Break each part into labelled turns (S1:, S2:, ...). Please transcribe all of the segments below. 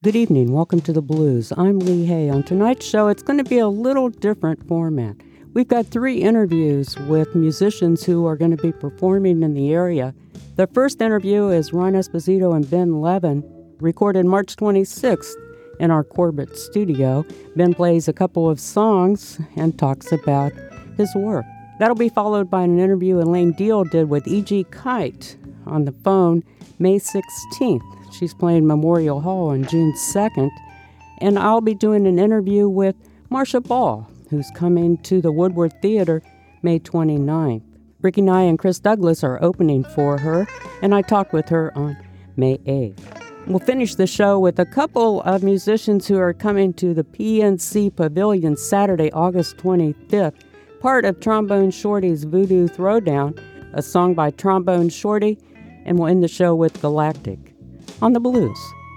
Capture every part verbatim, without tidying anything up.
S1: Good evening. Welcome to The Blues. I'm Lee Hay. On tonight's show, it's going to be a little different format. We've got three interviews with musicians who are going to be performing in the area. The first interview is Ron Esposito and Ben Levin, recorded March twenty-sixth in our Corbett studio. Ben plays a couple of songs and talks about his work. That'll be followed by an interview Elaine Deal did with E G Kite on the phone May sixteenth. She's playing Memorial Hall on June second. And I'll be doing an interview with Marcia Ball, who's coming to the Woodward Theater May twenty-ninth. Ricky Nye and Chris Douglas are opening for her, and I talked with her on May eighth. We'll finish the show with a couple of musicians who are coming to the P N C Pavilion Saturday, August twenty-fifth, part of Trombone Shorty's Voodoo Throwdown, a song by Trombone Shorty, and we'll end the show with Galactic on The Blues.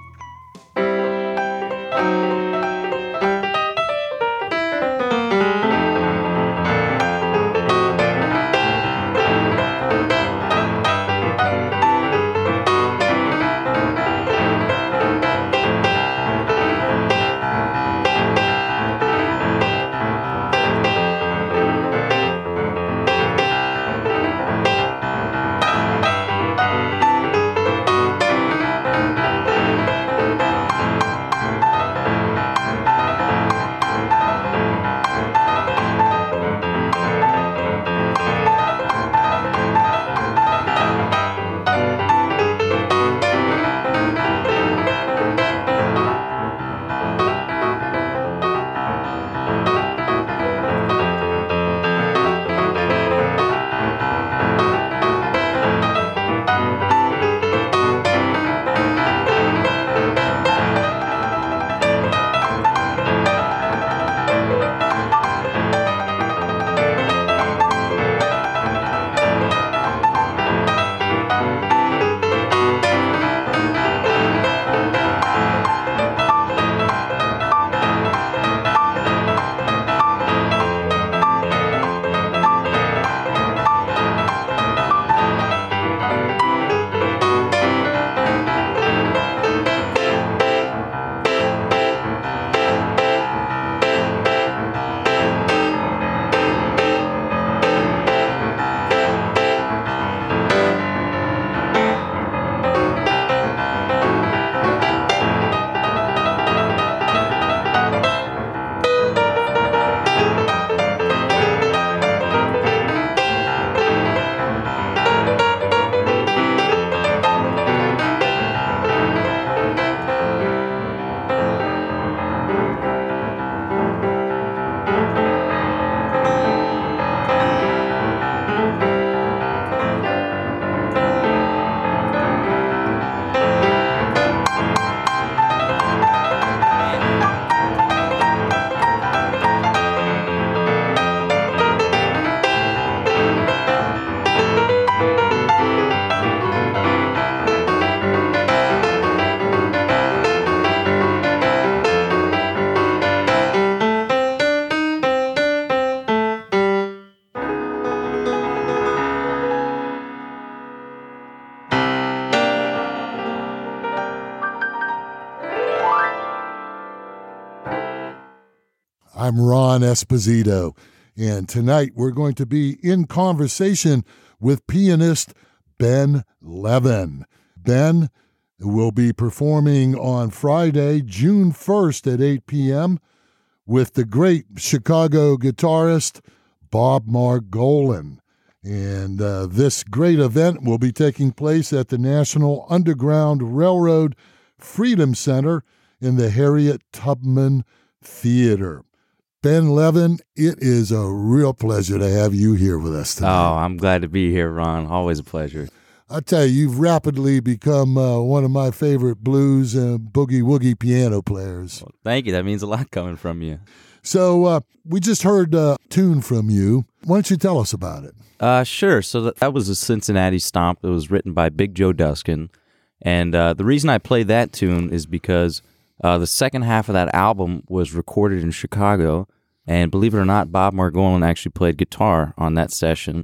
S2: I'm Ron Esposito, and tonight we're going to be in conversation with pianist Ben Levin. Ben will be performing on Friday, June first at eight p.m. with the great Chicago guitarist Bob Margolin. And uh, this great event will be taking place at the National Underground Railroad Freedom Center in the Harriet Tubman Theater. Ben Levin, it is a real pleasure to have you here with us tonight.
S3: Oh, I'm glad to be here, Ron. Always a pleasure.
S2: I tell you, you've rapidly become uh, one of my favorite blues and boogie-woogie piano players.
S3: Well, thank you. That means a lot coming from you.
S2: So uh, we just heard a tune from you. Why don't you tell us about it?
S3: Uh, sure. So that, that was a Cincinnati Stomp. It was written by Big Joe Duskin. And uh, the reason I played that tune is because uh, the second half of that album was recorded in Chicago. And believe it or not, Bob Margolin actually played guitar on that session.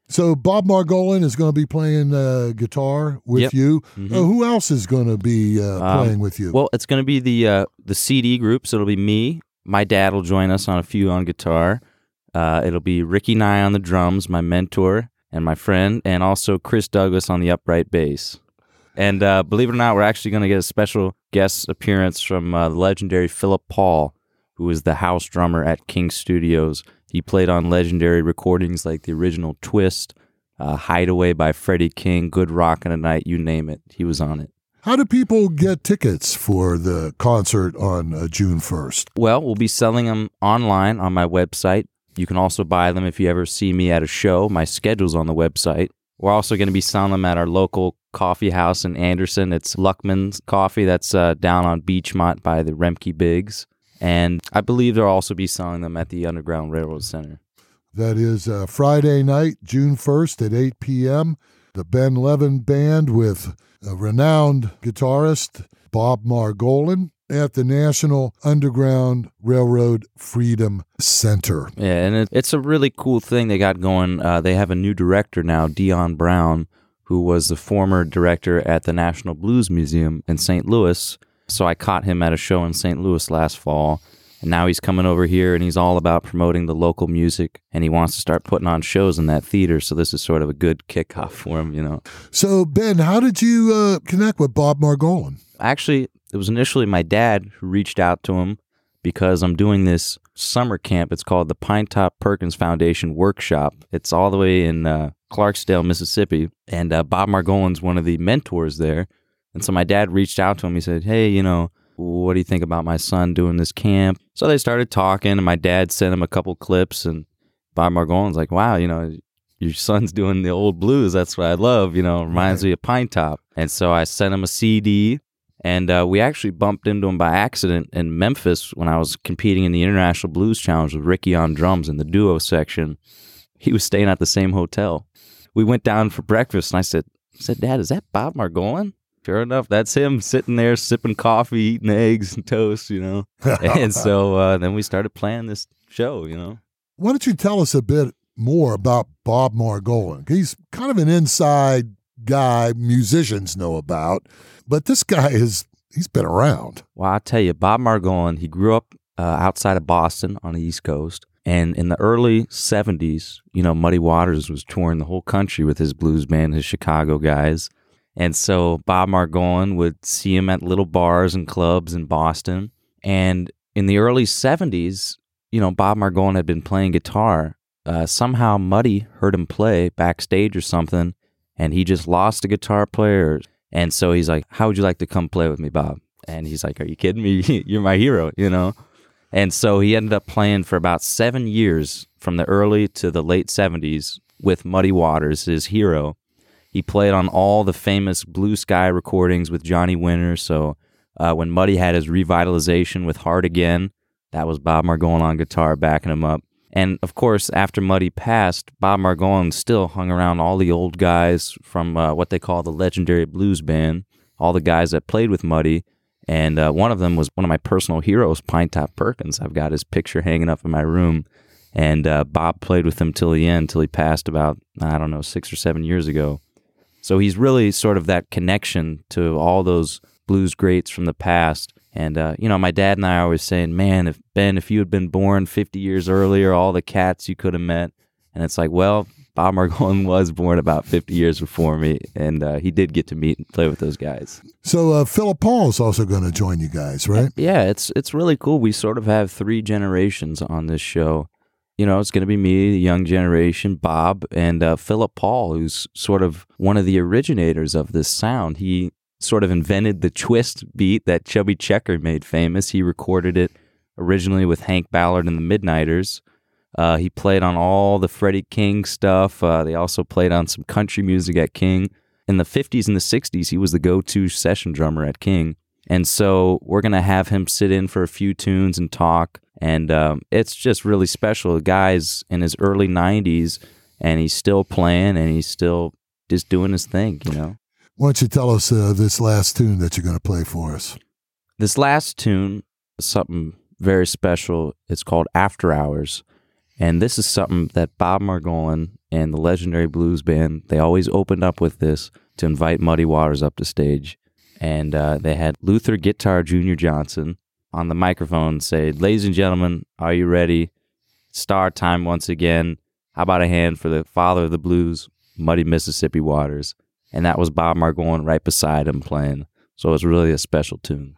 S2: So Bob Margolin is going to be playing uh, guitar with
S3: Yep.
S2: you.
S3: Mm-hmm.
S2: Uh, who else is going to be uh,
S3: Um,
S2: playing with you?
S3: Well, it's going to be the uh, the C D group, so it'll be me. My dad will join us on a few on guitar. Uh, it'll be Ricky Nye on the drums, my mentor and my friend, and also Chris Douglas on the upright bass. And uh, believe it or not, we're actually going to get a special guest appearance from uh, the legendary Philip Paul, who is the house drummer at King Studios. He played on legendary recordings like the original Twist, uh, Hideaway by Freddie King, Good Rockin' Tonight, you name it. He was on it.
S2: How do people get tickets for the concert on uh, June first?
S3: Well, we'll be selling them online on my website. You can also buy them if you ever see me at a show. My schedule's on the website. We're also going to be selling them at our local coffee house in Anderson. It's Luckman's Coffee. That's uh, down on Beachmont by the Remke Biggs. And I believe they'll also be selling them at the Underground Railroad Center.
S2: That is uh, Friday night, June first at eight p.m. The Ben Levin Band with a renowned guitarist, Bob Margolin, at the National Underground Railroad Freedom Center.
S3: Yeah, and it, it's a really cool thing they got going. Uh, they have a new director now, Dion Brown, who was the former director at the National Blues Museum in Saint Louis. So I caught him at a show in Saint Louis last fall. And now he's coming over here, and he's all about promoting the local music, and he wants to start putting on shows in that theater, so this is sort of a good kickoff for him, you know.
S2: So, Ben, how did you uh, connect with Bob Margolin?
S3: Actually, it was initially my dad who reached out to him because I'm doing this summer camp. It's called the Pinetop Perkins Foundation Workshop. It's all the way in uh, Clarksdale, Mississippi, and uh, Bob Margolin's one of the mentors there. And so my dad reached out to him. He said, hey, you know, what do you think about my son doing this camp? So they started talking, and my dad sent him a couple clips, and Bob Margolin's like, wow, you know, your son's doing the old blues. That's what I love, you know, reminds me of Pinetop. And so I sent him a C D, and uh, we actually bumped into him by accident in Memphis when I was competing in the International Blues Challenge with Ricky on drums in the duo section. He was staying at the same hotel. We went down for breakfast, and I said, I said, Dad, is that Bob Margolin? Sure enough, that's him sitting there sipping coffee, eating eggs and toast, you know. And so uh, then we started playing this show, you know.
S2: Why don't you tell us a bit more about Bob Margolin? He's kind of an inside guy musicians know about, but this guy is, he's been around.
S3: Well, I'll tell you, Bob Margolin, he grew up uh, outside of Boston on the East Coast. And in the early seventies, you know, Muddy Waters was touring the whole country with his blues band, his Chicago guys. And so Bob Margolin would see him at little bars and clubs in Boston. And in the early seventies, you know, Bob Margolin had been playing guitar. Uh, somehow Muddy heard him play backstage or something, and he just lost a guitar player. And so he's like, how would you like to come play with me, Bob? And he's like, are you kidding me? You're my hero, you know? And so he ended up playing for about seven years from the early to the late seventies with Muddy Waters, his hero. He played on all the famous Blue Sky recordings with Johnny Winter. So uh, when Muddy had his revitalization with Hard Again, that was Bob Margolin on guitar backing him up. And of course, after Muddy passed, Bob Margolin still hung around all the old guys from uh, what they call the legendary blues band, all the guys that played with Muddy. And uh, one of them was one of my personal heroes, Pinetop Perkins. I've got his picture hanging up in my room. And uh, Bob played with him till the end, till he passed about, I don't know, six or seven years ago. So he's really sort of that connection to all those blues greats from the past. And, uh, you know, my dad and I are always saying, man, if Ben, if you had been born fifty years earlier, all the cats you could have met. And it's like, well, Bob Margolin was born about fifty years before me, and uh, he did get to meet and play with those guys.
S2: So uh, Philip Paul is also going to join you guys, right?
S3: Yeah, it's it's really cool. We sort of have three generations on this show. You know, it's going to be me, the young generation, Bob, and uh, Philip Paul, who's sort of one of the originators of this sound. He sort of invented the twist beat that Chubby Checker made famous. He recorded it originally with Hank Ballard and the Midnighters. Uh, he played on all the Freddie King stuff. Uh, they also played on some country music at King. In the fifties and the sixties, he was the go-to session drummer at King. And so we're going to have him sit in for a few tunes and talk. And um, it's just really special. The guy's in his early nineties, and he's still playing, and he's still just doing his thing, you know?
S2: Why don't you tell us uh, this last tune that you're going to play for us?
S3: This last tune is something very special. It's called After Hours. And this is something that Bob Margolin and the legendary blues band, they always opened up with this to invite Muddy Waters up to stage. And uh, they had Luther Guitar Junior Johnson on the microphone say, "Ladies and gentlemen, are you ready? Star time once again. How about a hand for the father of the blues, Muddy Mississippi Waters?" And that was Bob Margolin right beside him playing. So it was really a special tune.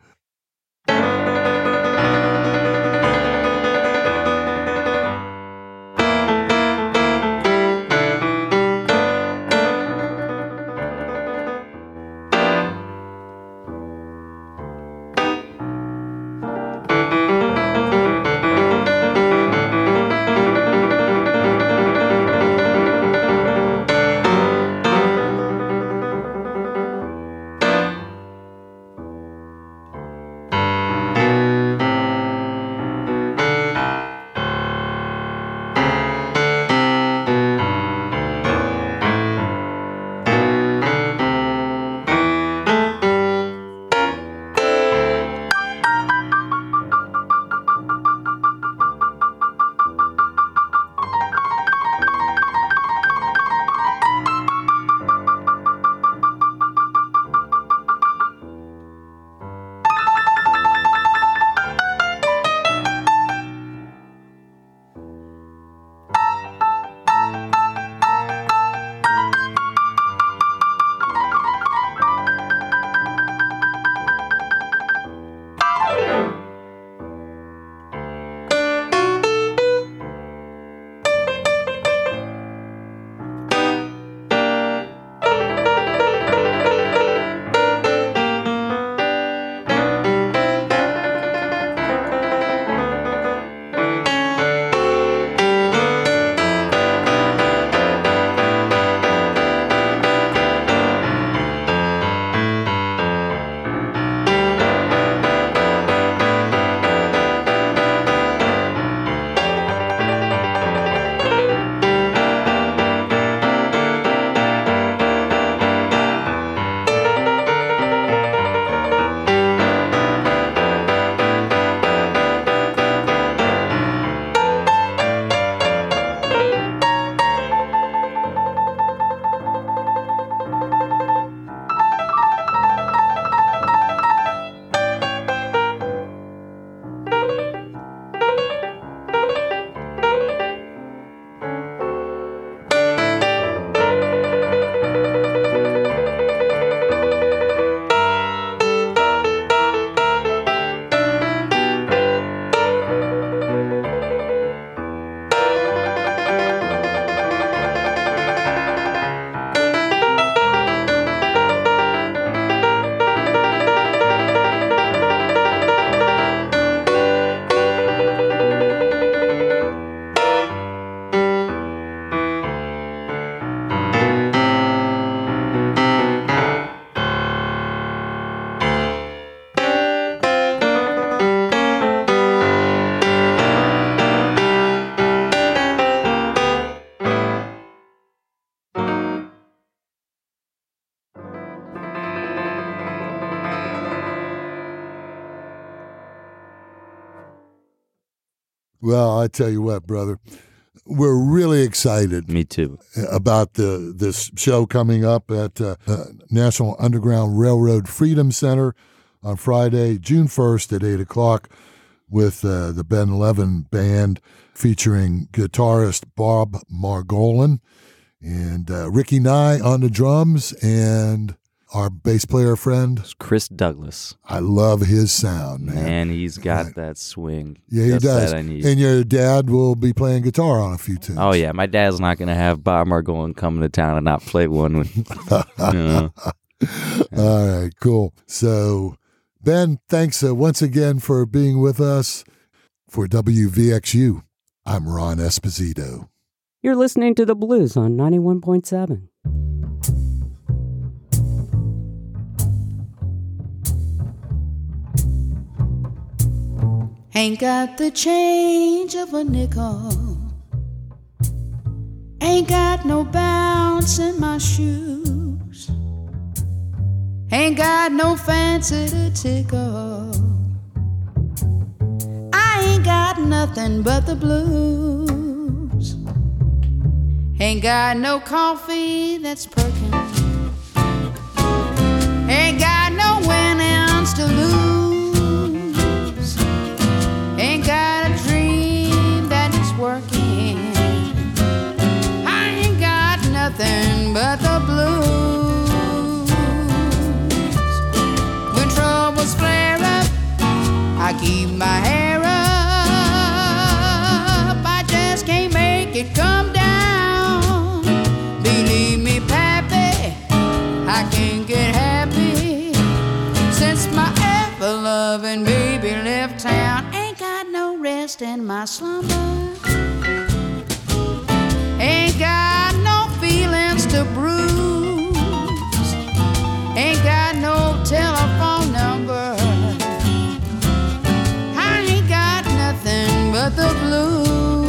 S2: Well, I tell you what, brother, we're really excited.
S3: Me too.
S2: About the this show coming up at uh, uh, National Underground Railroad Freedom Center on Friday, June first at eight o'clock with uh, the Ben Levin Band featuring guitarist Bob Margolin and uh, Ricky Nye on the drums and our bass player friend
S3: It's Chris Douglas.
S2: I love his sound, man.
S3: Man, he's got
S2: Right.
S3: that swing.
S2: Yeah, he
S3: Just
S2: does.
S3: That I need.
S2: And your dad will be playing guitar on a few tunes.
S3: Oh yeah, my dad's not gonna have Bob Margolin coming to town and not play one. With, you know.
S2: All right, cool. So, Ben, thanks uh, once again for being with us. For W V X U, I'm Ron Esposito.
S1: You're listening to The Blues on ninety-one point seven.
S4: Ain't got the change of a nickel, ain't got no bounce in my shoes, ain't got no fancy to tickle, I ain't got nothing but the blues. Ain't got no coffee that's perking. Ain't got no winnings to lose. Ain't got a dream that is working. I ain't got nothing but the blues. When troubles flare up, I keep my hair up. I just can't make it come down. Believe me, Pappy, I can't get happy since my ever-loving baby left town. Ain't got no rest in my slumber. Ain't got no feelings to bruise. Ain't got no telephone number. I ain't got nothing but the blues.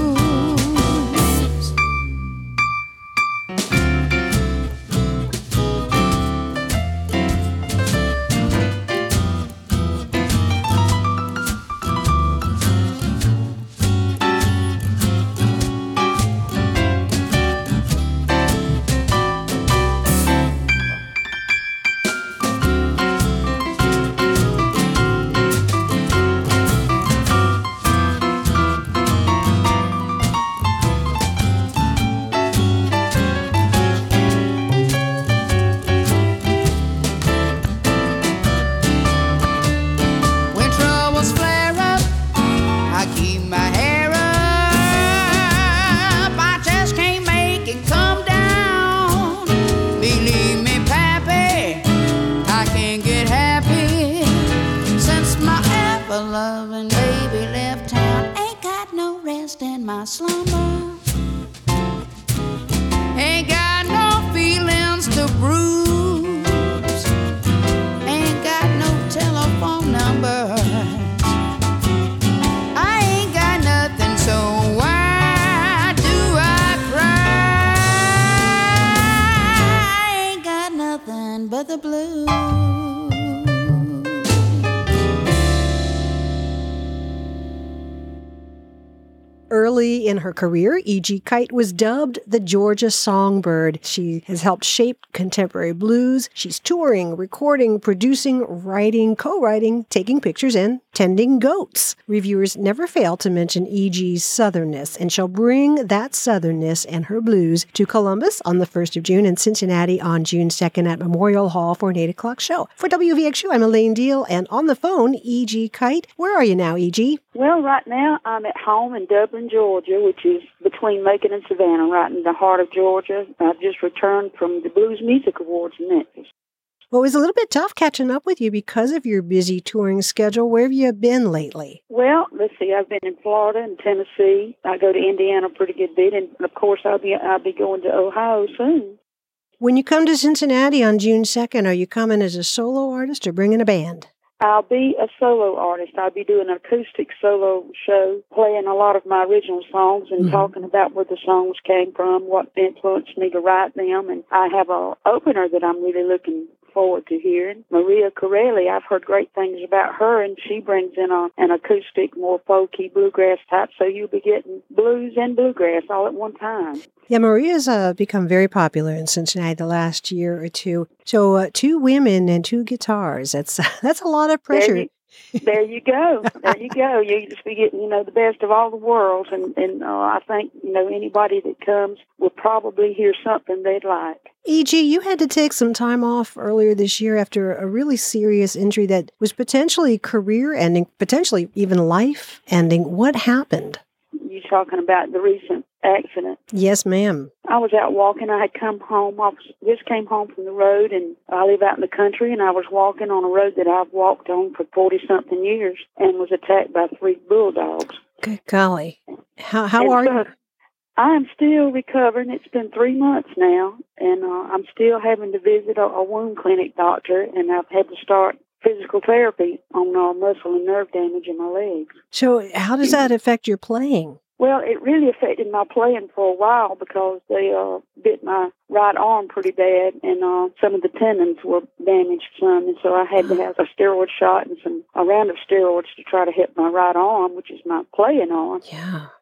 S5: Early in her career, E G. Kite was dubbed the Georgia Songbird. She has helped shape contemporary blues. She's touring, recording, producing, writing, co-writing, taking pictures, and tending goats. Reviewers never fail to mention E G's southernness, and she'll bring that southernness and her blues to Columbus on the first of June and Cincinnati on June second at Memorial Hall for an eight o'clock show. For W V X U, I'm Elaine Deal, and on the phone, E G. Kite. Where are you now, E G?
S6: Well, right now I'm at home in Dublin, Georgia, which is between Macon and Savannah, right in the heart of Georgia. I've just returned from the Blues Music Awards in Memphis.
S5: Well, it was a little bit tough catching up with you because of your busy touring schedule. Where have you been lately?
S6: Well, let's see. I've been in Florida and Tennessee. I go to Indiana a pretty good bit, and of course, I'll be I'll be going to Ohio soon.
S5: When you come to Cincinnati on June second, are you coming as a solo artist or bringing a band?
S6: I'll be a solo artist. I'll be doing an acoustic solo show, playing a lot of my original songs and mm-hmm. talking about where the songs came from, what influenced me to write them. And I have an opener that I'm really looking forward to hearing. Maria Corelli, I've heard great things about her, and she brings in a, an acoustic, more folky bluegrass type, so you'll be getting blues and bluegrass all at one time.
S5: Yeah, Maria's uh, become very popular in Cincinnati the last year or two. So uh, two women and two guitars, that's that's a lot of pressure.
S6: There you, there you go. There you go. You just be getting, you know, the best of all the worlds, and, and uh, I think, you know, anybody that comes will probably hear something they'd like.
S5: E G, you had to take some time off earlier this year after a really serious injury that was potentially career-ending, potentially even life-ending. What happened?
S6: You talking about the recent accident?
S5: Yes, ma'am.
S6: I was out walking. I had come home. I was, just came home from the road, and I live out in the country, and I was walking on a road that I've walked on for forty-something years and was attacked by three bulldogs.
S5: Good golly. How, how are you?
S6: I'm still recovering. It's been three months now, and uh, I'm still having to visit a, a wound clinic doctor, and I've had to start physical therapy on uh, muscle and nerve damage in my legs.
S5: So how does that affect your playing?
S6: Well, it really affected my playing for a while because they uh, bit my right arm pretty bad, and uh, some of the tendons were damaged some, and so I had to have a steroid shot and some a round of steroids to try to help my right arm, which is my playing arm.
S5: Yeah.
S6: But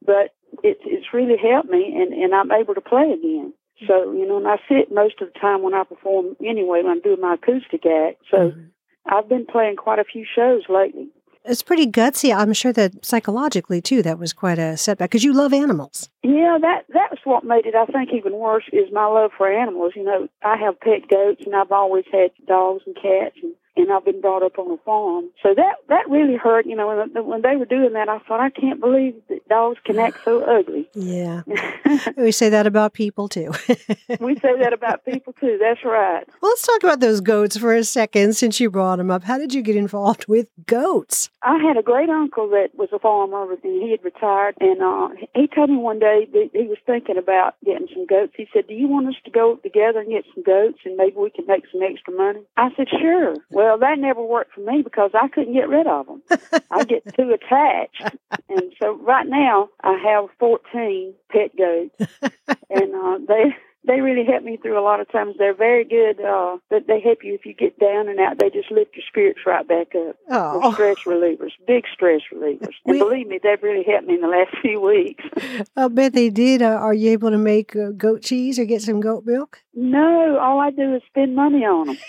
S6: it's it's really helped me, and, and I'm able to play again. So, you know, and I sit most of the time when I perform anyway, when I'm doing my acoustic act. So mm-hmm. I've been playing quite a few shows lately.
S5: It's pretty gutsy. I'm sure that psychologically, too, that was quite a setback, because you love animals.
S6: Yeah, that that's what made it, I think, even worse, is my love for animals. You know, I have pet goats, and I've always had dogs and cats, and and I've been brought up on a farm. So that, that really hurt. You know, when, when they were doing that, I thought, I can't believe that dogs can act so ugly.
S5: Yeah. We say that about people, too.
S6: We say that about people, too. That's right.
S5: Well, let's talk about those goats for a second, since you brought them up. How did you get involved with goats?
S6: I had a great uncle that was a farmer, and he had retired, and uh, he told me one day that he was thinking about getting some goats. He said, do you want us to go together and get some goats, and maybe we can make some extra money? I said, sure. Well, that never worked for me because I couldn't get rid of them. I get too attached. And so right now I have fourteen pet goats, and uh, they they really help me through a lot of times. They're very good. Uh, they, they help you if you get down and out. They just lift your spirits right back up.
S5: Oh.
S6: They're stress relievers, big stress relievers. And we, believe me, they've really helped me in the last few weeks.
S5: I bet they did. Uh, are you able to make uh, goat cheese or get some goat milk?
S6: No, all I do is spend money on them.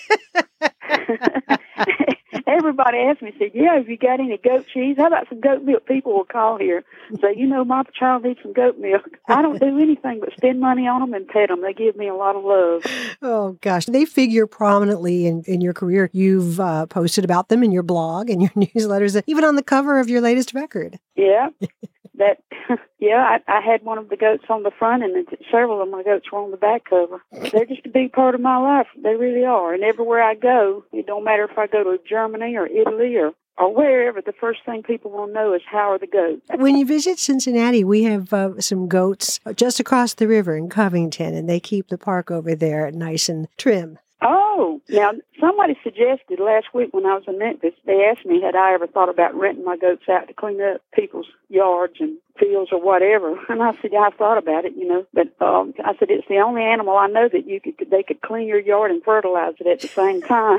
S6: Everybody asks me, said, yeah, have you got any goat cheese? How about some goat milk? People will call here and say, you know, my child needs some goat milk. I don't do anything but spend money on them and pet them. They give me a lot of love.
S5: Oh, gosh. They figure prominently in, in your career. You've uh, posted about them in your blog and your newsletters, even on the cover of your latest record.
S6: Yeah. That, yeah, I, I had one of the goats on the front, and several of my goats were on the back cover. They're just a big part of my life. They really are. And everywhere I go, it don't matter if I go to Germany or Italy or, or wherever, the first thing people will know is, how are the goats?
S5: When you visit Cincinnati, we have uh, some goats just across the river in Covington, and they keep the park over there nice and trim.
S6: Oh, now somebody suggested last week when I was in Memphis, they asked me had I ever thought about renting my goats out to clean up people's yards and fields or whatever. And I said, yeah, I've thought about it, you know. But um, I said, it's the only animal I know that you could they could clean your yard and fertilize it at the same time.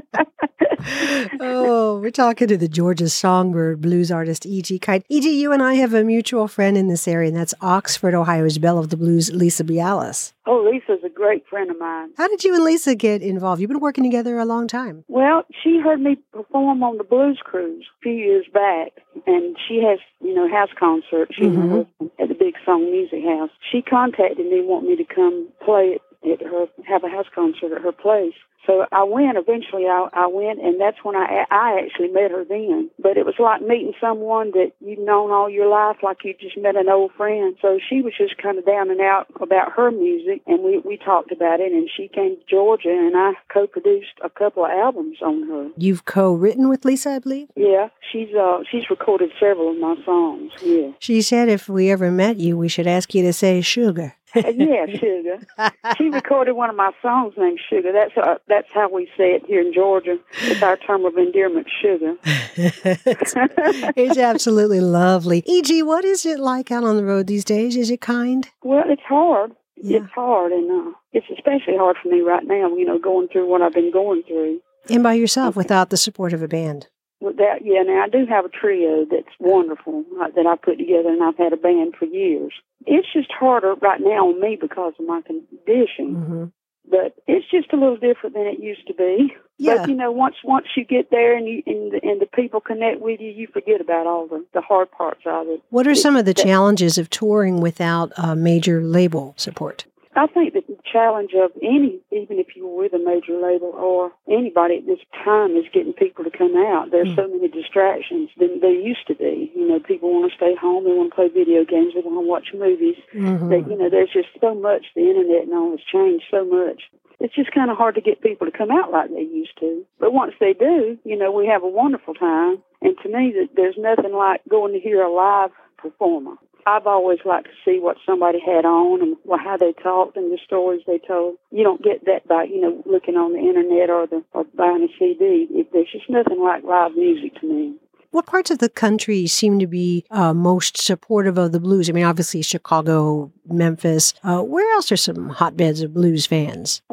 S5: Oh, we're talking to the Georgia Songbird blues artist E G. Kite. E G, you and I have a mutual friend in this area, and that's Oxford, Ohio's Belle of the Blues, Lisa Bialis.
S6: Oh, Lisa's a great friend of mine.
S5: How did you and Lisa get involved? You've been working together a long time.
S6: Well, she heard me perform on the Blues Cruise a few years back, and she has, you know, house concerts. She mm-hmm. and her husband at the Big Song Music House. She contacted me, wanting me to come play at her, have a house concert at her place. So I went, eventually I, I went, and that's when I I actually met her then. But it was like meeting someone that you've known all your life, like you just met an old friend. So she was just kind of down and out about her music, and we, we talked about it, and she came to Georgia, and I co-produced a couple of albums on her.
S5: You've co-written with Lisa, I believe?
S6: Yeah, she's uh she's recorded several of my songs, yeah.
S5: She said if we ever met you, we should ask you to say sugar.
S6: uh, yeah, Sugar. She recorded one of my songs named Sugar. That's uh, that's how we say it here in Georgia. It's our term of endearment, Sugar.
S5: it's, it's absolutely lovely. E G, what is it like out on the road these days? Is it kind?
S6: Well, it's hard.
S5: Yeah.
S6: It's hard, and uh, it's especially hard for me right now, you know, going through what I've been going through.
S5: And by yourself, without the support of a band.
S6: With that, yeah, now I do have a trio that's wonderful uh, that I put together, and I've had a band for years. It's just harder right now on me because of my condition,
S5: mm-hmm.
S6: but it's just a little different than it used to be.
S5: Yeah.
S6: But, you know, once once you get there and you and the, and the people connect with you, you forget about all the, the hard parts of it.
S5: What are
S6: it,
S5: some of the
S6: that,
S5: challenges of touring without uh, major label support?
S6: I think that the challenge of any, even if you were with a major label or anybody at this time, is getting people to come out. There's mm. so many distractions than there used to be. You know, people want to stay home, they want to play video games, they want to watch movies.
S5: Mm-hmm.
S6: That, you know, there's just so much, the internet and all has changed so much. It's just kind of hard to get people to come out like they used to. But once they do, you know, we have a wonderful time. And to me, that there's nothing like going to hear a live performer. I've always liked to see what somebody had on and how they talked and the stories they told. You don't get that by, you know, looking on the internet or the or buying a C D. It, there's just nothing like live music to me.
S5: What parts of the country seem to be uh, most supportive of the blues? I mean, obviously Chicago, Memphis. Uh, where else are some hotbeds of blues fans?
S6: Well,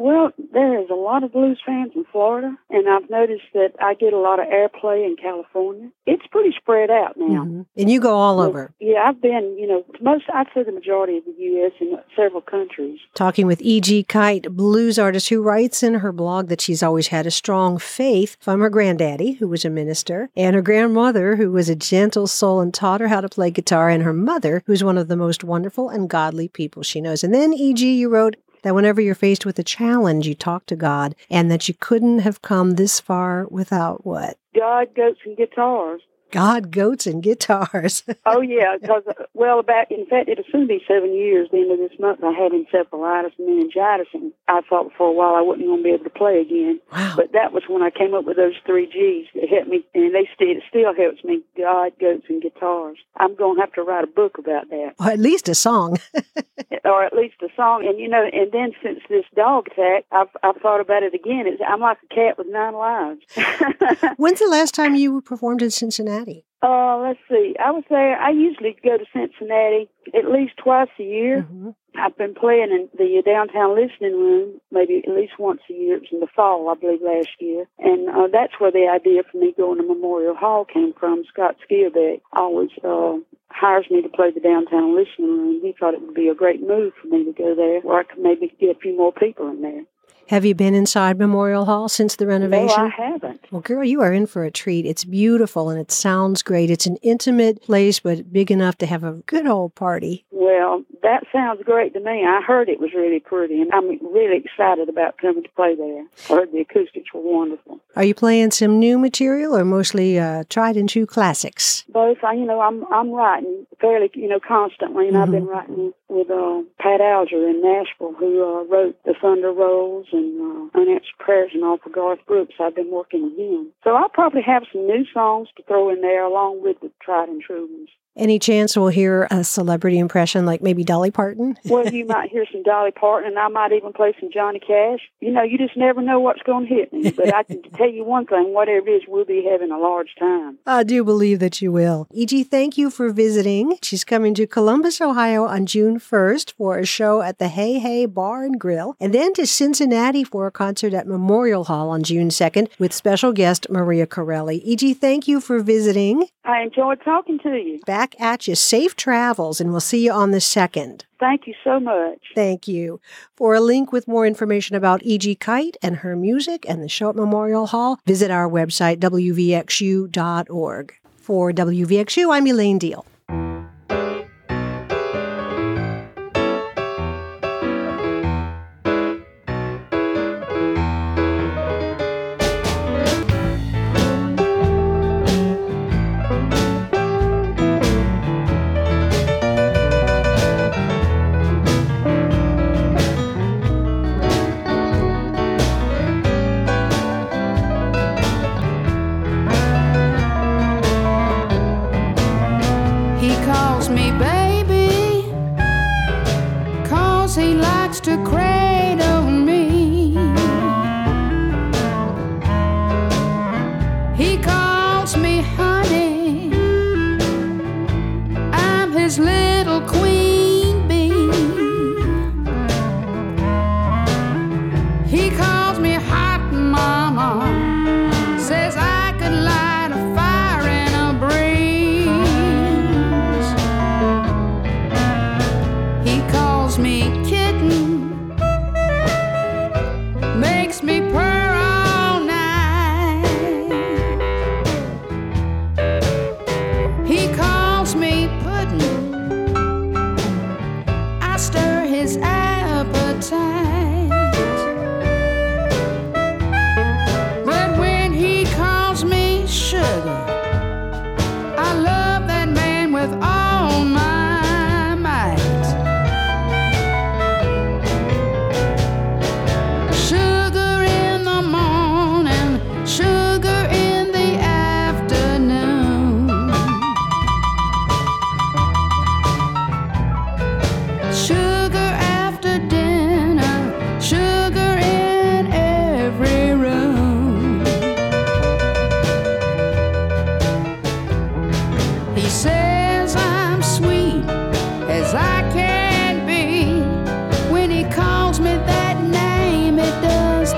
S6: there is a lot of blues fans in Florida, and I've noticed that I get a lot of airplay in California. It's pretty spread out now.
S5: Mm-hmm. And you go all
S6: Well,
S5: over.
S6: Yeah, I've been, you know, most, I'd say the majority of the U S in several countries.
S5: Talking with E G. Kite, blues artist who writes in her blog that she's always had a strong faith from her granddaddy, who was a minister, and her grandmother, who was a gentle soul and taught her how to play guitar, and her mother, who's one of the most wonderful and godly people she knows. And then, E G, you wrote that whenever you're faced with a challenge, you talk to God, and that you couldn't have come this far without what?
S6: God, goats, and guitars.
S5: God, goats, and guitars.
S6: Oh, yeah, because, well, about, in fact, it'll soon be seven years. The end of this month, I had encephalitis and meningitis, and I thought for a while I wasn't going to be able to play again.
S5: Wow.
S6: But that was when I came up with those three G's. It helped me, and they still, it still helps me, God, goats, and guitars. I'm going to have to write a book about that.
S5: Or at least a song.
S6: Or at least a song. And, you know, and then since this dog attack, I've, I've thought about it again. It's, I'm like a cat with nine lives.
S5: When's the last time you performed in Cincinnati?
S6: Uh, let's see. I was there. I usually go to Cincinnati at least twice a year.
S5: Mm-hmm.
S6: I've been playing in the downtown listening room maybe at least once a year. It was in the fall, I believe, last year. And uh, that's where the idea for me going to Memorial Hall came from. Scott Skierbeck always uh, hires me to play the downtown listening room. He thought it would be a great move for me to go there where I could maybe get a few more people in there.
S5: Have you been inside Memorial Hall since the renovation?
S6: No, I haven't.
S5: Well, girl, you are in for a treat. It's beautiful and it sounds great. It's an intimate place, but big enough to have a good old party.
S6: Well, that sounds great to me. I heard it was really pretty, and I'm really excited about coming to play there. I heard the acoustics were wonderful.
S5: Are you playing some new material or mostly uh, tried and true classics?
S6: Both. I, you know, I'm I'm writing fairly, you know, constantly, and mm-hmm. I've been writing with uh, Pat Alger in Nashville, who uh, wrote The Thunder Rolls and uh, Unanswered Prayers and all for Garth Brooks. I've been working with him. So I'll probably have some new songs to throw in there along with the tried and true ones.
S5: Any chance we'll hear a celebrity impression like maybe Dolly Parton?
S6: Well, you might hear some Dolly Parton, and I might even play some Johnny Cash. You know, you just never know what's going to hit me. But I can tell you one thing, whatever it is, we'll be having a large time.
S5: I do believe that you will. E G, thank you for visiting. She's coming to Columbus, Ohio on June first for a show at the Hey Hey Bar and Grill, and then to Cincinnati for a concert at Memorial Hall on June second with special guest Maria Corelli. E G, thank you for visiting.
S6: I enjoyed talking to you.
S5: Back at you. Safe travels, and we'll see you on the second.
S6: Thank you so much.
S5: Thank you. For a link with more information about E G. Kite and her music and the show at Memorial Hall, visit our website, W V X U dot org. For W V X U, I'm Elaine Deal.
S4: He likes to cradle me. He calls me honey. I'm his little queen bee. He calls me hot mama. Says I could light a fire in a breeze. He calls me makes me purr all night. He calls me pudding. I stir his appetite. But when he calls me sugar, I love that man with all my might. Sugar in the morning, sugar in the afternoon. Sugar after dinner, sugar in every room. He says I'm sweet as I can be. When he calls me that name, it does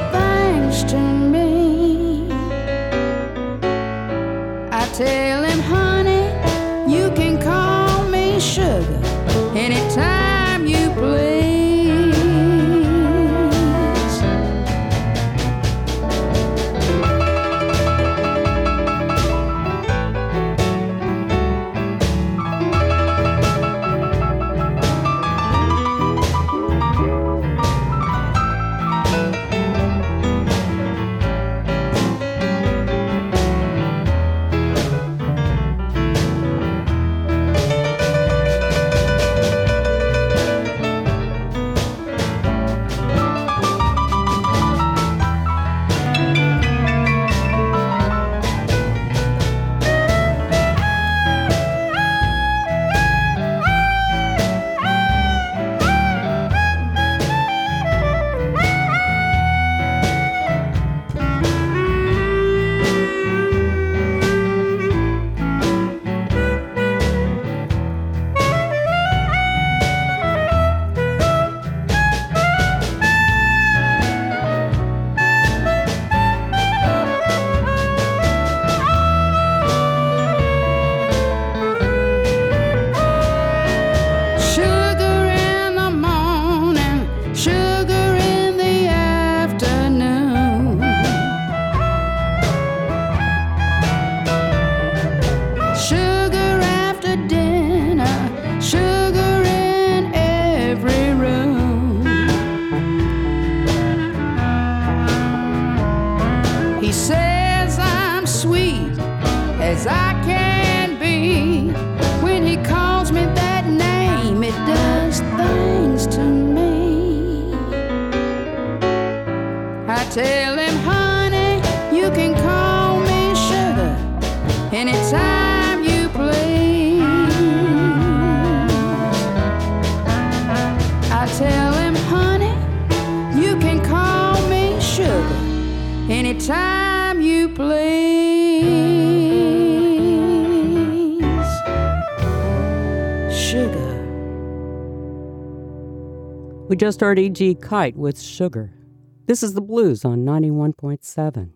S1: We just heard E G. Kite with Sugar. This is the Blues on ninety-one point seven.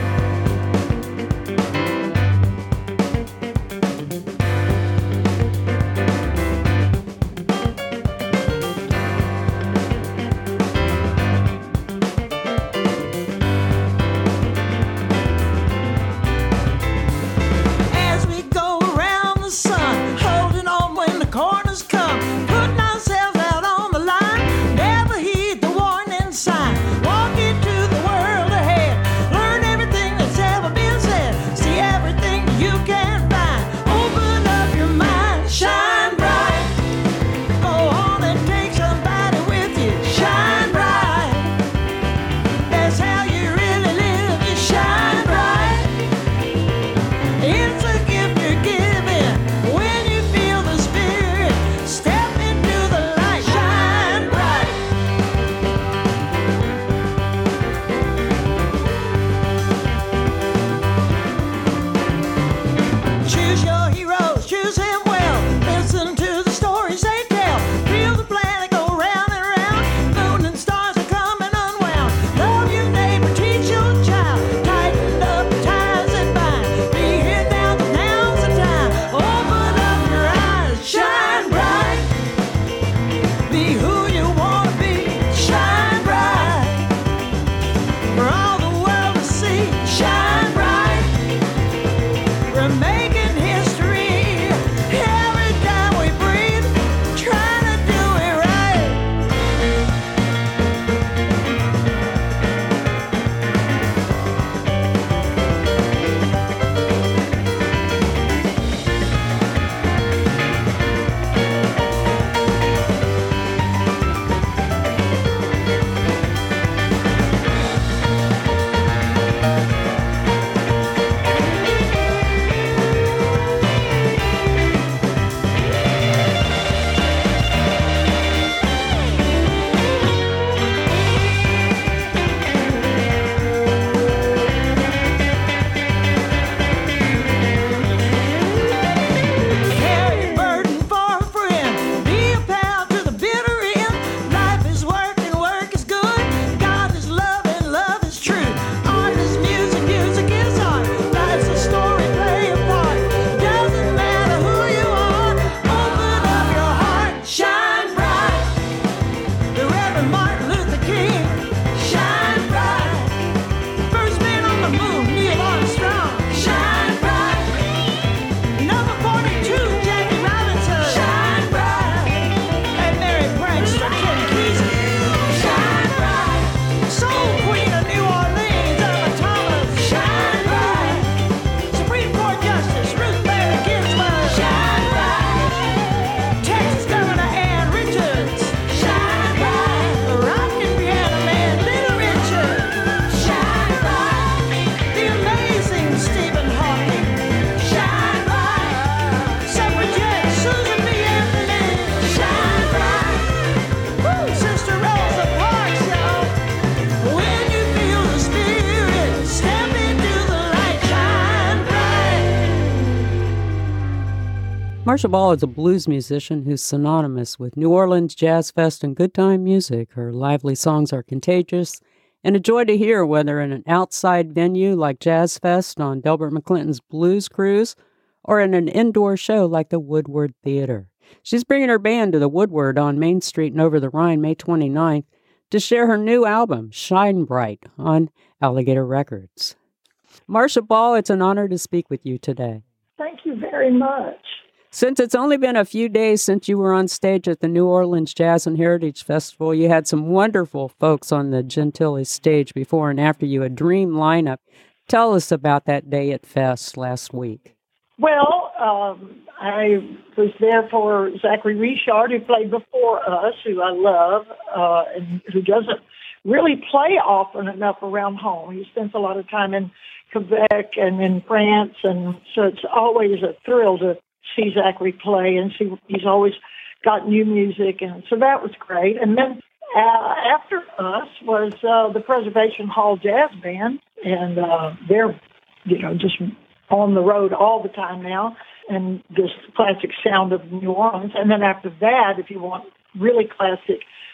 S1: Marcia Ball is a blues musician who's synonymous with New Orleans Jazz Fest and good time music. Her lively songs are contagious and a joy to hear, whether in an outside venue like Jazz Fest on Delbert McClinton's Blues Cruise or in an indoor show like the Woodward Theater. She's bringing her band to the Woodward on Main Street and Over the Rhine May twenty-ninth to share her new album, Shine Bright, on Alligator Records. Marcia Ball, it's an honor to speak with you today.
S7: Thank you very much.
S1: Since it's only been a few days since you were on stage at the New Orleans Jazz and Heritage Festival, you had some wonderful folks on the Gentilly stage before and after you, a dream lineup. Tell us about that day at Fest last week.
S7: Well, um, I was there for Zachary Richard, who played before us, who I love, uh, and who doesn't really play often enough around home. He spends a lot of time in Quebec and in France, and so it's always a thrill to see Zachary play, and see he's always got new music, and so that was great. And then uh, after us was uh, the Preservation Hall Jazz Band, and uh, they're, you know, just on the road all the time now, and this classic sound of New Orleans. And then after that, if you want really classic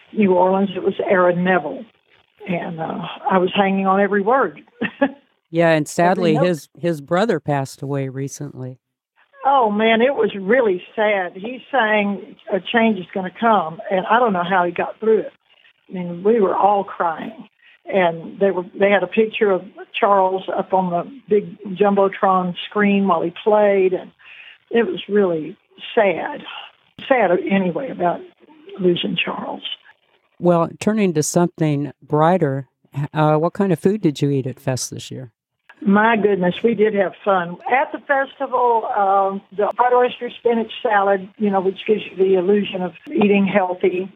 S7: New Orleans, it was Aaron Neville. And uh, I was hanging on every word.
S1: Yeah, and sadly,
S7: Every note.
S1: his, his brother passed away recently.
S7: Oh, man, it was really sad. He sang A Change is Going to Come, and I don't know how he got through it. I mean, we were all crying. And they were they had a picture of Charles up on the big Jumbotron screen while he played, and it was really sad. Sad anyway about losing Charles.
S1: Well, turning to something brighter, uh, what kind of food did you eat at Fest this year?
S7: My goodness, we did have fun. At the festival, um, the fried oyster spinach salad, you know, which gives you the illusion of eating healthy.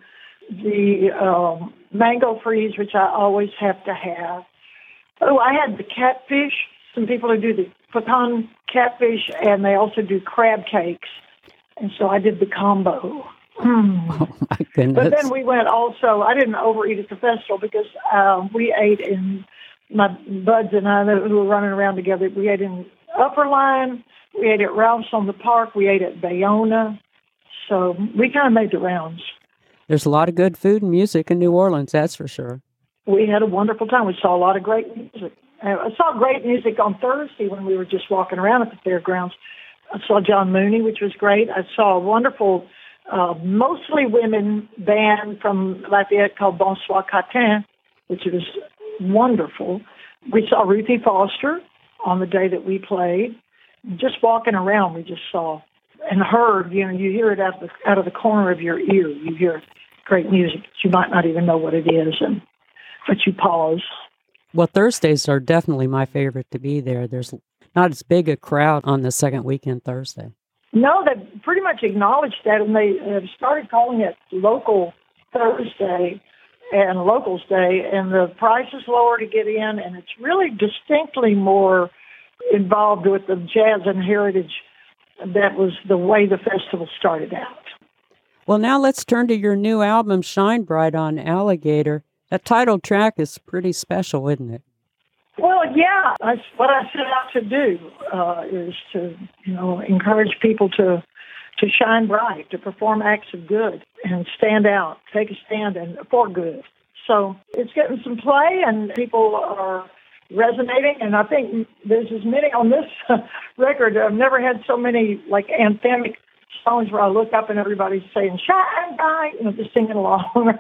S7: The um, mango freeze, which I always have to have. Oh, I had the catfish. Some people who do the pecan catfish, and they also do crab cakes. And so I did the combo.
S1: Oh, my goodness.
S7: But then we went also, I didn't overeat at the festival because um, we ate in, my buds and I who were running around together, we ate in Upper Line, we ate at Ralph's on the Park, we ate at Bayona. So we kind of made the rounds.
S1: There's a lot of good food and music in New Orleans, that's for sure.
S7: We had a wonderful time. We saw a lot of great music. I saw great music on Thursday when we were just walking around at the fairgrounds. I saw John Mooney, which was great. I saw a wonderful, uh, mostly women band from Lafayette called Bonsoir Catin, which was wonderful. We saw Ruthie Foster on the day that we played. Just walking around, we just saw and heard, you know, you hear it out of the, out of the corner of your ear. You hear great music. You might not even know what it is, and but you pause.
S1: Well, Thursdays are definitely my favorite to be there. There's not as big a crowd on the second weekend Thursday.
S7: No, they pretty much acknowledged that, and they have started calling it Local Thursday and Locals Day, and the price is lower to get in, and it's really distinctly more involved with the jazz and heritage. That was the way the festival started out.
S1: Well, now let's turn to your new album, Shine Bright on Alligator. That title track is pretty special, isn't it?
S7: Well, yeah. That's what I set out to do, uh, is to, you know, encourage people to to shine bright, to perform acts of good and stand out, take a stand and for good. So it's getting some play, and people are resonating, and I think there's as many on this record. I've never had so many like anthemic songs where I look up and everybody's saying "Shine Bright," you know, just singing along,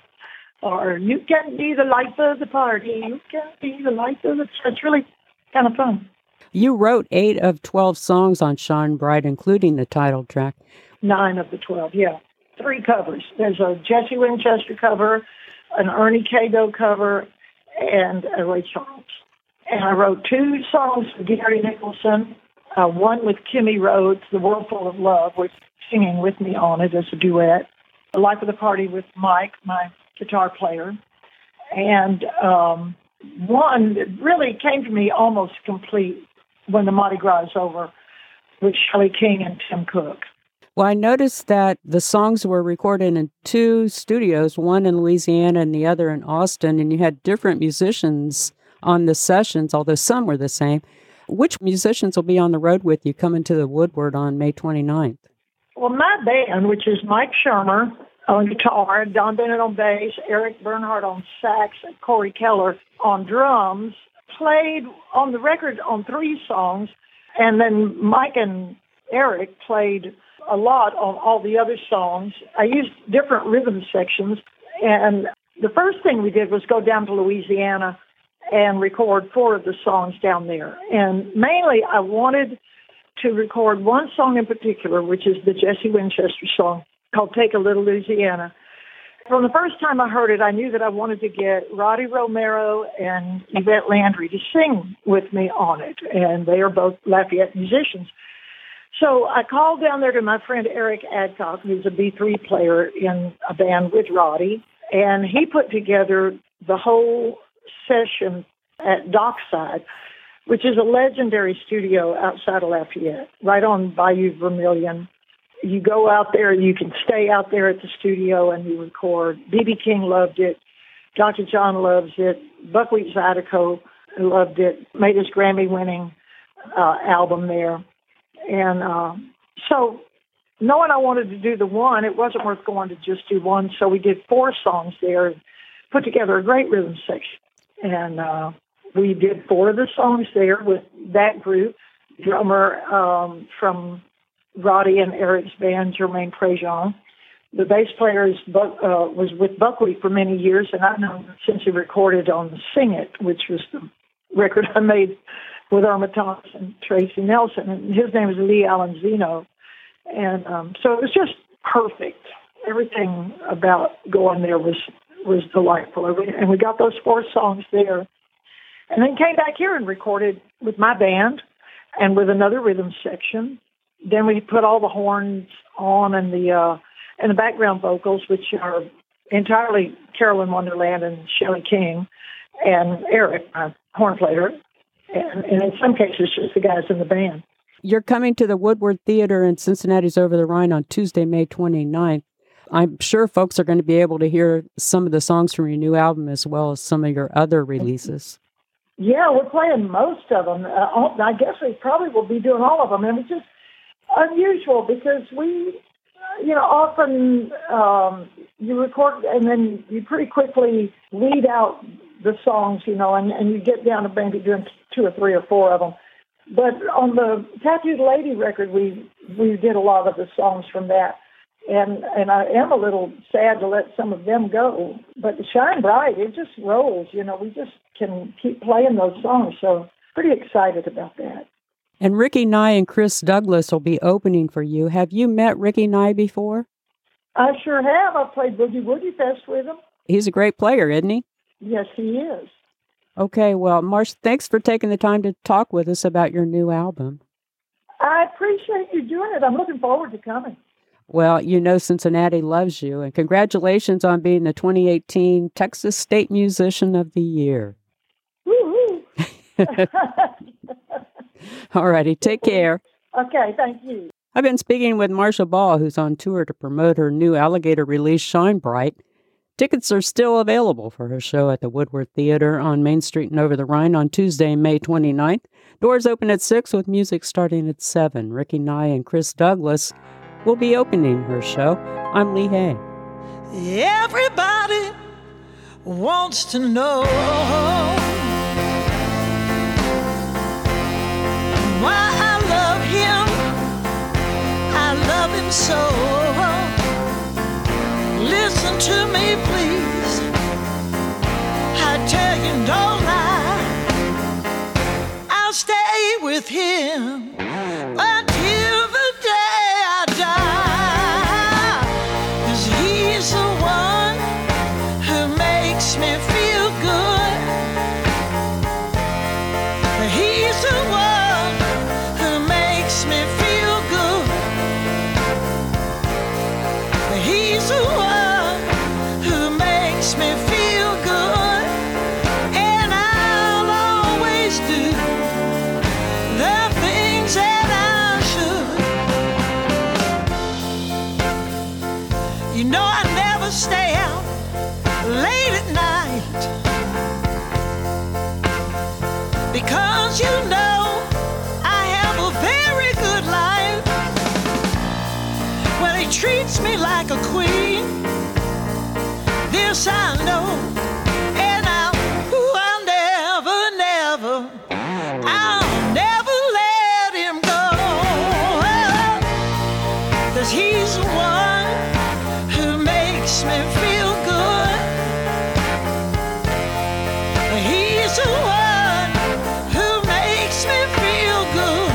S7: or "You can be the life of the party, you can be the life of the." It's really kind of fun.
S1: You wrote eight of twelve songs on Shine Bright, including the title track.
S7: Nine of the twelve, yeah. Three covers. There's a Jesse Winchester cover, an Ernie Cago cover, and a Ray Charles. And I wrote two songs for Gary Nicholson, uh, one with Kimmy Rhodes, The World Full of Love, with singing with me on it as a duet, The Life of the Party with Mike, my guitar player, and um, one that really came to me almost complete when the Mardi Gras is over, with Shelley King and Tim Cook.
S1: Well, I noticed that the songs were recorded in two studios, one in Louisiana and the other in Austin, and you had different musicians on the sessions, although some were the same. Which musicians will be on the road with you coming to the Woodward on May twenty-ninth?
S7: Well, my band, which is Mike Shermer on guitar, Don Bennett on bass, Eric Bernhardt on sax, and Corey Keller on drums, played on the record on three songs, and then Mike and Eric played a lot on all the other songs. I used different rhythm sections, and the first thing we did was go down to Louisiana and record four of the songs down there. And mainly I wanted to record one song in particular, which is the Jesse Winchester song called Take a Little Louisiana. From the first time I heard it, I knew that I wanted to get Roddy Romero and Yvette Landry to sing with me on it, and they are both Lafayette musicians. So I called down there to my friend Eric Adcock, who's a B three player in a band with Roddy, and he put together the whole session at Dockside, which is a legendary studio outside of Lafayette, right on Bayou Vermilion. You go out there, you can stay out there at the studio and you record. B B King loved it. Doctor John loves it. Buckwheat Zydeco loved it. Made his Grammy-winning uh, album there. And uh, so knowing I wanted to do the one, it wasn't worth going to just do one. So we did four songs there, put together a great rhythm section. And uh, we did four of the songs there with that group. Drummer um, from Roddy and Eric's band, Jermaine Prejean. The bass player is, uh, was with Buckwheat for many years, and I've known him since he recorded on Sing It, which was the record I made with Irma Thomas and Tracy Nelson. And his name is Lee Alanzino. And um, so it was just perfect. Everything about going there was, was delightful. And we got those four songs there. And then came back here and recorded with my band and with another rhythm section. Then we put all the horns on and the uh, and the background vocals, which are entirely Carolyn Wonderland and Shelley King and Eric, my horn player, and, and in some cases just the guys in the band.
S1: You're coming to the Woodward Theater in Cincinnati's Over the Rhine on Tuesday, May twenty-ninth. I'm sure folks are going to be able to hear some of the songs from your new album as well as some of your other releases.
S7: Yeah, we're playing most of them. Uh, I guess we probably will be doing all of them. And it's just unusual because we, you know, often um, you record and then you pretty quickly lead out the songs, you know, and, and you get down to maybe doing two or three or four of them. But on the Tattooed Lady record, we we did a lot of the songs from that. And and I am a little sad to let some of them go. But Shine Bright, it just rolls, you know. We just can keep playing those songs. So pretty excited about that.
S1: And Ricky Nye and Chris Douglas will be opening for you. Have you met Ricky Nye before?
S7: I sure have. I've played Boogie Woogie Fest with him.
S1: He's a great player, isn't he?
S7: Yes, he is.
S1: Okay, well, Marsh, thanks for taking the time to talk with us about your new album.
S7: I appreciate you doing it. I'm looking forward to coming.
S1: Well, you know Cincinnati loves you, and congratulations on being the twenty eighteen Texas State Musician of the Year.
S7: Woo-hoo!
S1: All righty, take care.
S7: Okay, thank you.
S1: I've been speaking with Marcia Ball, who's on tour to promote her new Alligator release, Shine Bright. Tickets are still available for her show at the Woodward Theater on Main Street and Over the Rhine on Tuesday, May twenty-ninth. Doors open at six with music starting at seven. Ricky Nye and Chris Douglas will be opening her show. I'm Lee Hay.
S8: Everybody wants to know why I love him. I love him so. Listen to me, please. I tell you no lie. I'll stay with him until the day I die. 'Cause he's the one who makes me feel good. He's the one who makes me feel good. He's the one who makes me feel good. And I'll always do the things that I should. You know I never stay out late at night, because you know I have a very good life. Well, he treats me like a queen, this I know. And I'll, ooh, I'll never, never, I'll never let him go. 'Cause he's the one who makes me feel good. He's the one who makes me feel good.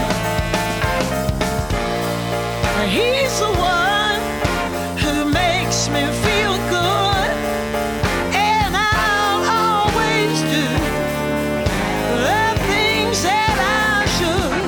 S8: He's the one who makes me feel good. And I'll always do the things that I should.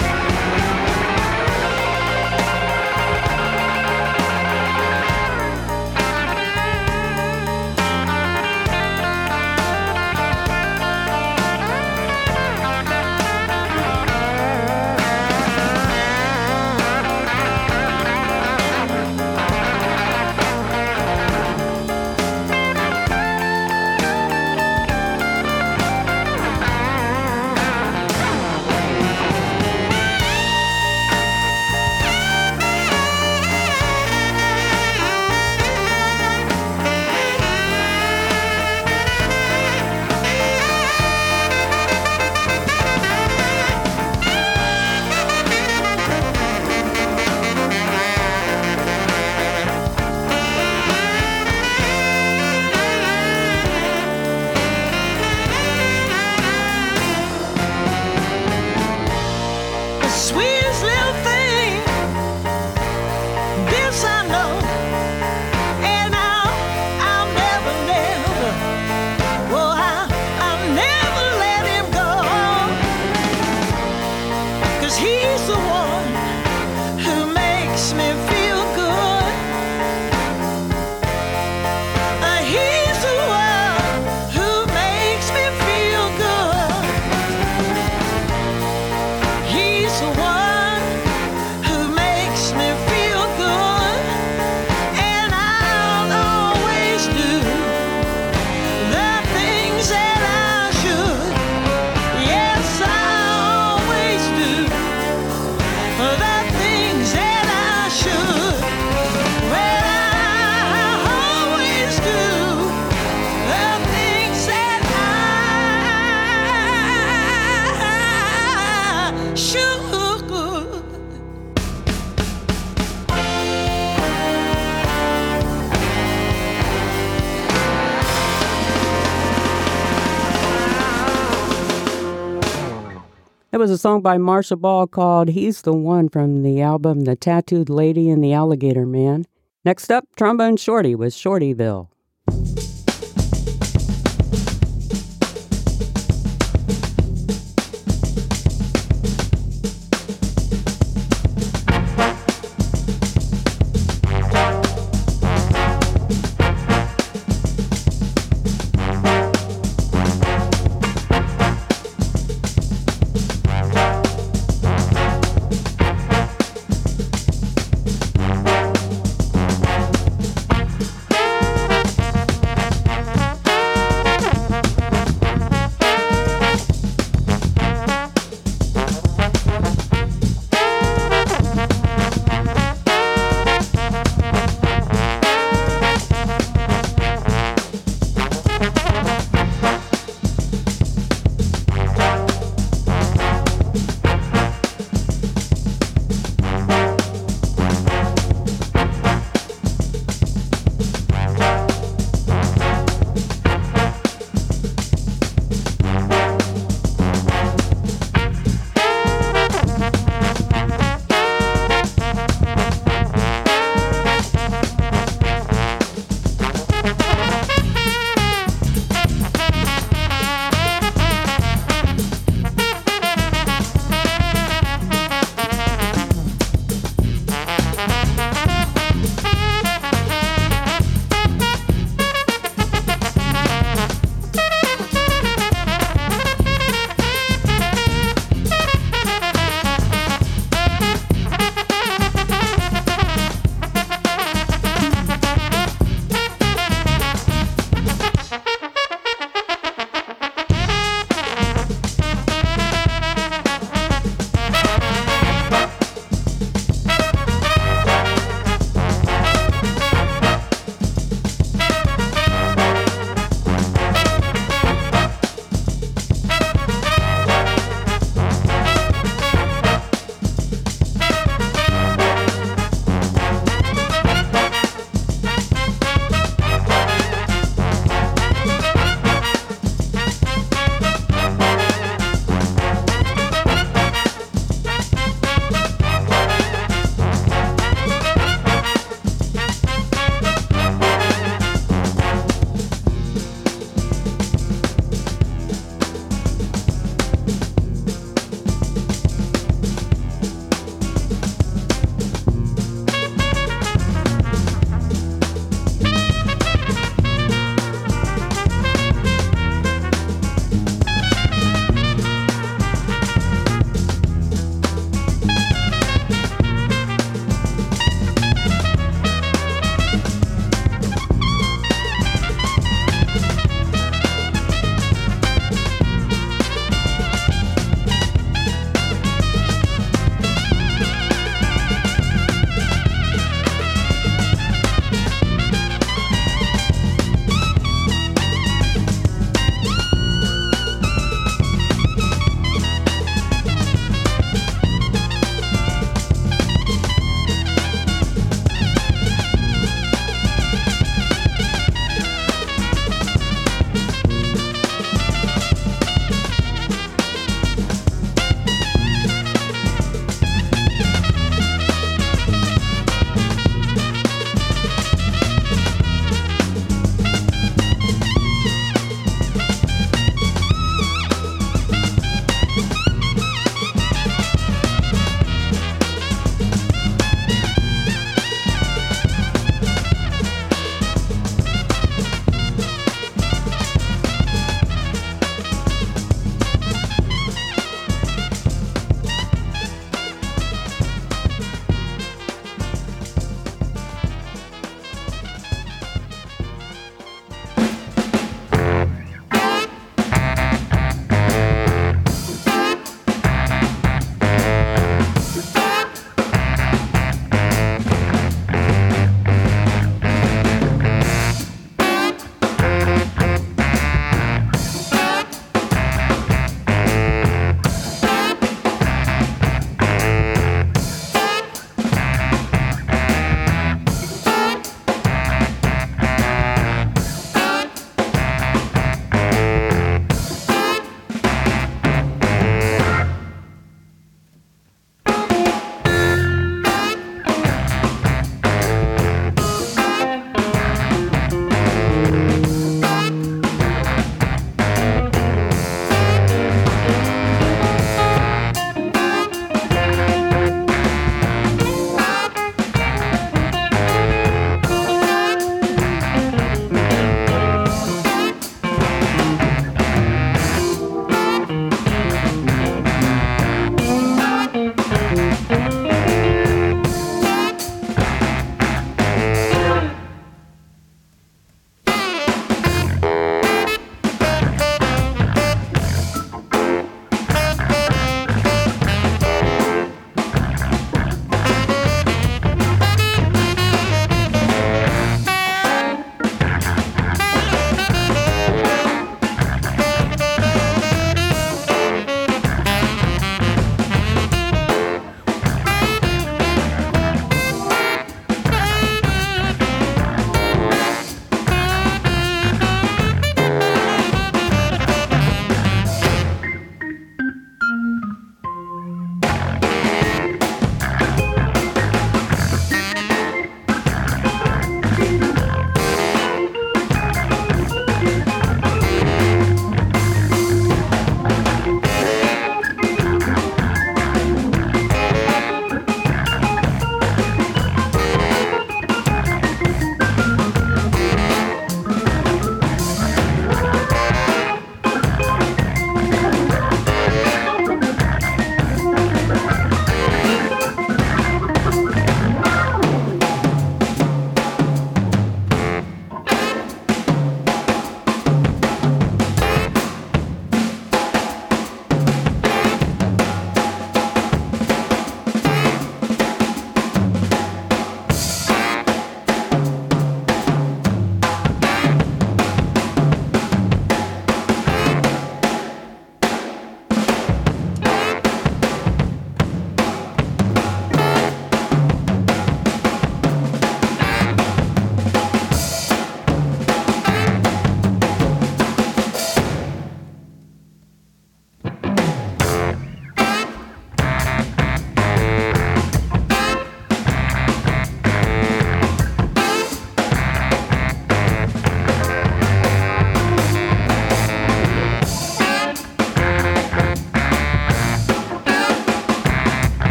S1: It was a song by Marcia Ball called He's the One from the album The Tattooed Lady and the Alligator Man. Next up, Trombone Shorty with Shortyville.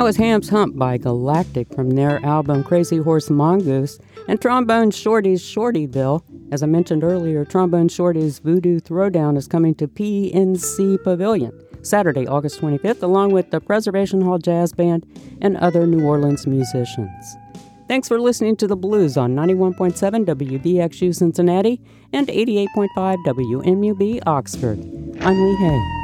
S1: That was Ham's Hump by Galactic from their album Crazy Horse Mongoose, and Trombone Shorty's Shortyville. As I mentioned earlier, Trombone Shorty's Voodoo Throwdown is coming to P N C Pavilion Saturday, August twenty-fifth, along with the Preservation Hall Jazz Band and other New Orleans musicians. Thanks for listening to The Blues on ninety-one point seven W B X U Cincinnati and eighty-eight point five W M U B Oxford. I'm Lee Hay.